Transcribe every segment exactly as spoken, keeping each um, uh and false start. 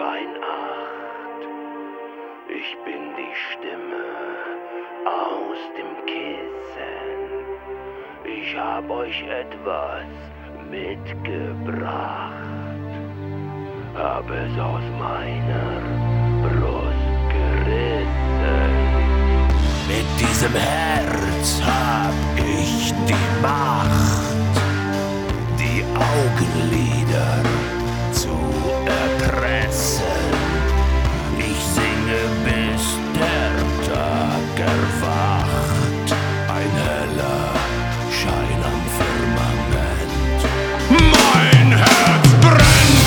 fein acht. Ich bin die Stimme aus dem Kissen. Ich hab euch etwas mitgebracht. Hab es aus meiner Brust gerissen. Mit diesem Herz hab ich die Macht, die Augenlider zu erpressen. Ich singe, bis der Tag erwacht. Ein heller Schein am Firmament. Mein Herz brennt!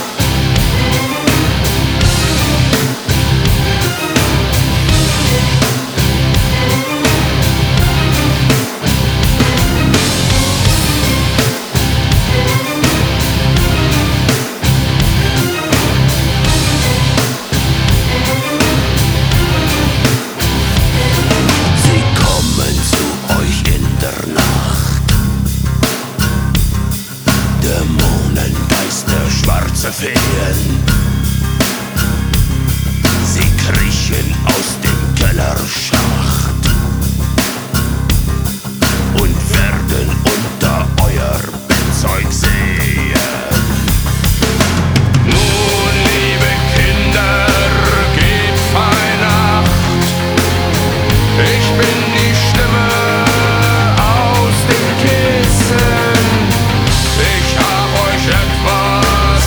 Feen. Sie kriechen aus dem Kellerschacht und werden unter euer Bettzeug sehen. Nun, liebe Kinder, geht fein Acht. Ich bin die Stimme aus dem Kissen. Ich hab euch etwas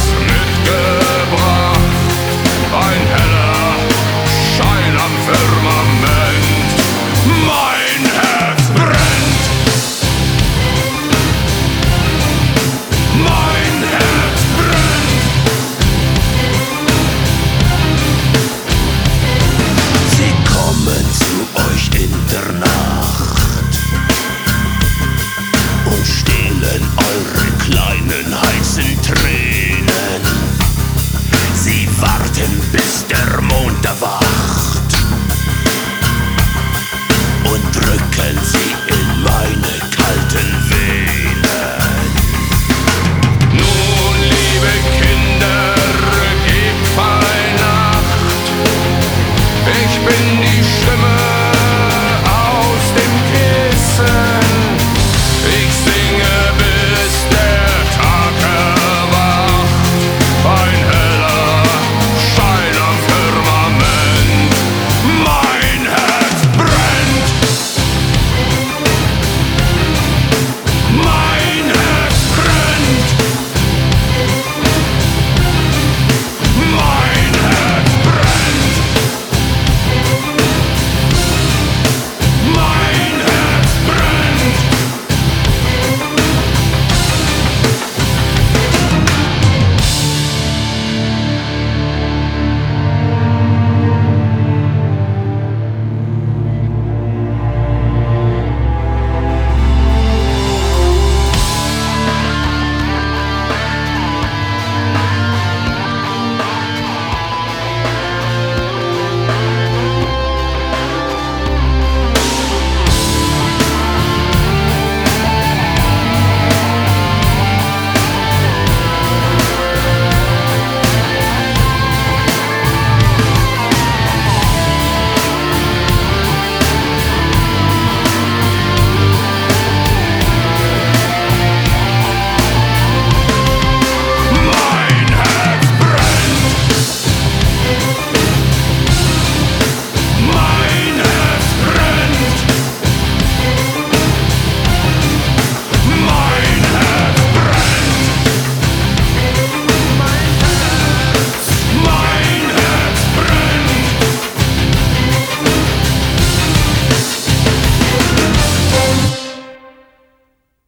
ein heller Schein am Firmament. Mein Herz brennt. Mein Herz brennt. Sie kommen zu euch in der Nacht und stehlen eure kleinen heißen Tränen. Sie warten, bis der Mond erwacht und drücken sie in meine kalten Wände.